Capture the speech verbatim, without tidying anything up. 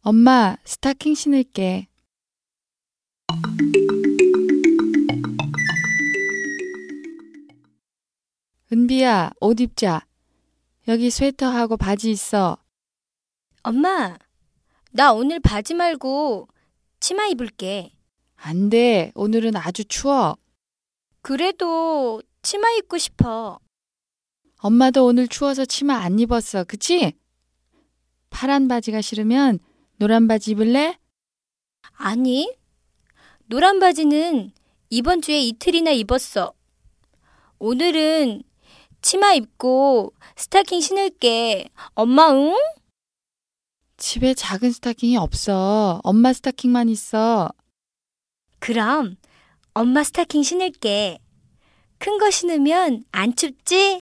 엄마, 스타킹 신을게. 은비야, 옷 입자. 여기 스웨터하고 바지 있어. 엄마, 나 오늘 바지 말고 치마 입을게. 안 돼. 오늘은 아주 추워. 그래도 치마 입고 싶어. 엄마도 오늘 추워서 치마 안 입었어. 그치? 파란 바지가 싫으면 노란 바지 입을래? 아니, 노란 바지는 이번 주에 이틀이나 입었어. 오늘은 치마 입고 스타킹 신을게. 엄마, 응? 집에 작은 스타킹이 없어. 엄마 스타킹만 있어. 그럼 엄마 스타킹 신을게. 큰 거 신으면 안 춥지?